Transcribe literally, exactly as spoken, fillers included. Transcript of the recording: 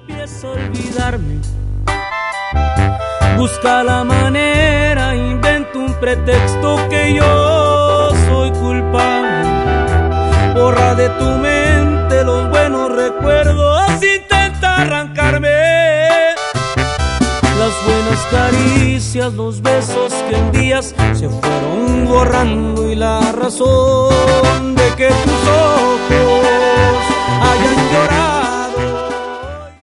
empiezo a olvidarme. Busca la manera, invento un pretexto que yo soy culpable. Borra de tu mente los buenos recuerdos, intenta arrancarme las buenas caricias, los besos que en días se fueron borrando, y la razón de que tú